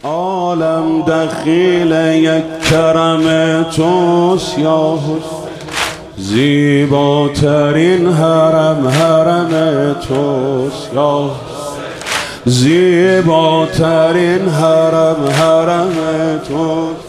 عالم دخیل یک کرم توست یا حسین، زیباترین حرم توست یا حسین، زیباترین حرم توست.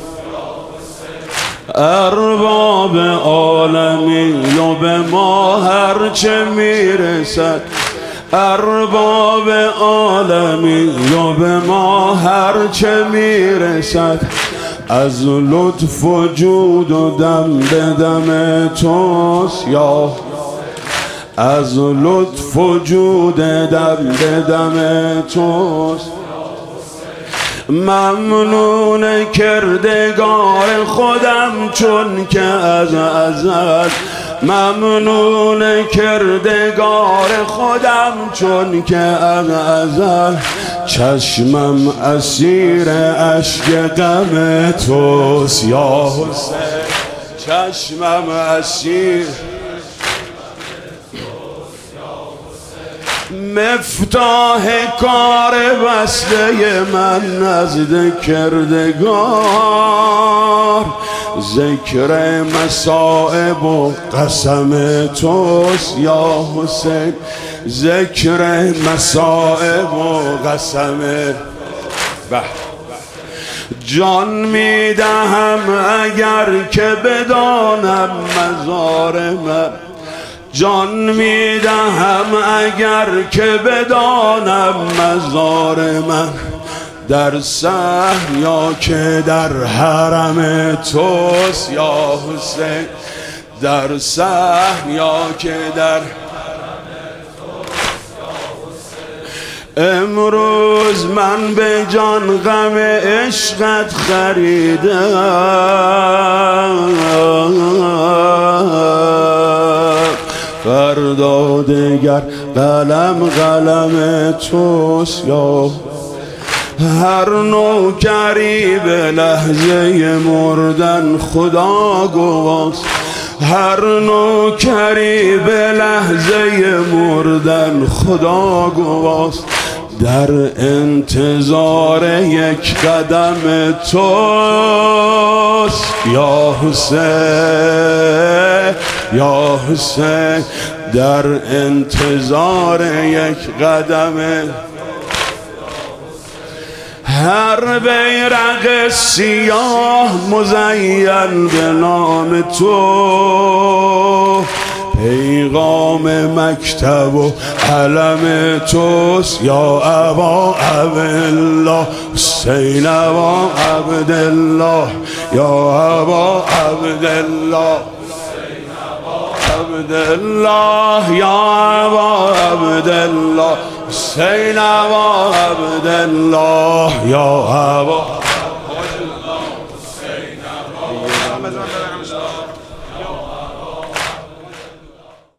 ارباب عالمی و به ما هرچه میرسد، ارباب عالمی و به ما هرچه میرسد، از لطف وجود و دم به دم توست یا از لطف وجود دم به دم توست. ممنون کردگار خودم چون که از ازل، ممنون کردگار خودم چون که از ازل، چشمم اسیر اشک غم توست یا حسین، چشمم اسیر. مفتاح کار بسته من نزد کردگار، ذکر مصائب و قسم توست یا حسین، ذکر مصائب و قسم. جان میدهم اگر که بدانم مزار من، جان میدهم اگر که بدانم مزار من، در صحن یا که در حرم توست یا حسین، در صحن یا که در حرم توست یا حسین. امروز من به جان غم عشقت خریدم، فردا دگر قلم توست یا هر نوکری به لحظه مردن خدا گواست، هر نوکری به لحظه مردن خدا گواست، در انتظار یک قدم توست یا حسین یا حسین، در انتظار یک قدم. هر بیرق سیاه مزین به نام تو، پیغام مکتب و علم توست یا ابا عبدالله، حسین ابا عبدالله یا ابا عبدالله، عبدالله یا ابا عبدالله، حسین ابا عبدالله یا ابا عبدالله، حسین ابا.